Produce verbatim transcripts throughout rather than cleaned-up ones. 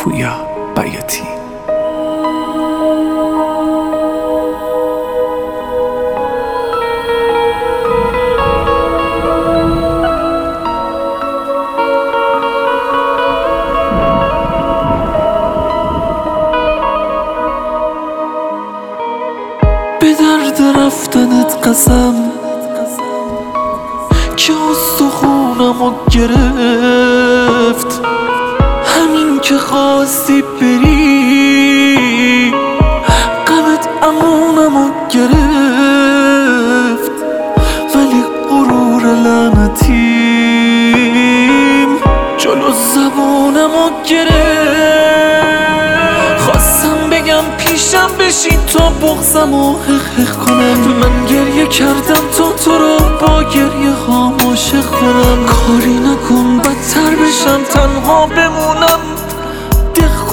پویا بیاتی. به درد رفتنت قسم که استخونمو گرفت، همین که خواستی بری غمت امونمو گرفت، ولی غرور لعنتیم جلو زبونمو گرفت. خواستم بگم پیشم بشین تا بغضمو حق کنم، من گریه کردم تا تو رو با گریه ها عاشق کنم. کاری نکن بدتر بشم تنها بمونم دق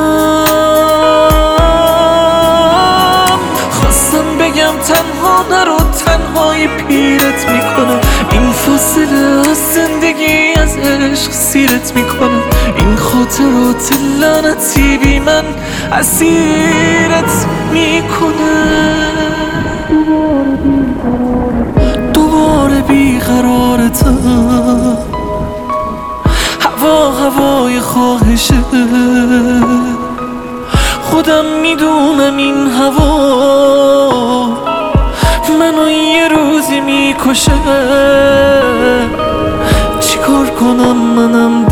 کنم. خواستم بگم تنها نرو تنهایی پیرت میکنه، این فاصله از زندگی از عشق سیرت میکنه، این خاطرات لعنتی بی من اسیرت میکنه. دوباره بیقرارتم، هوا هوای خواهشه، خودم میدونم این هوا منو یه روزی میکشه. چیکار کنم منم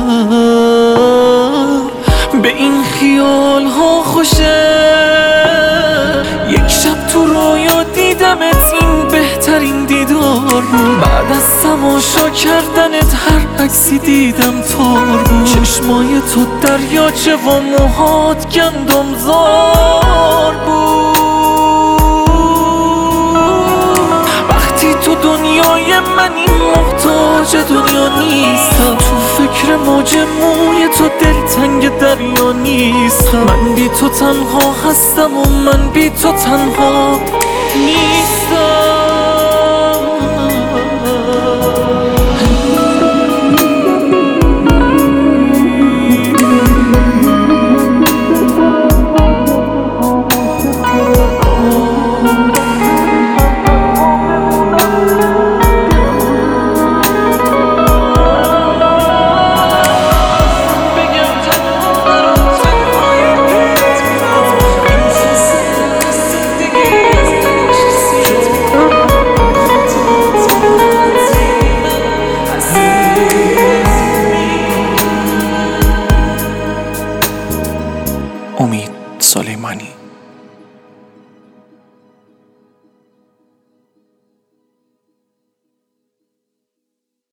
دلم به این خیال ها خوشه. یک شب تو رویا دیدمت، این بهترین دیدار بود، بعد از تماشا کردنت هر عکسی دیدم تار بود. چشمای تو دریاچه و موهات گندم زار بود. وقتی تو دنیای منی محتاج دنیا نیستم، تو فکر موج موی تو دلتنگ دریا نیستم. من بی تو تنها هستم و من بی تو تنها نیستم.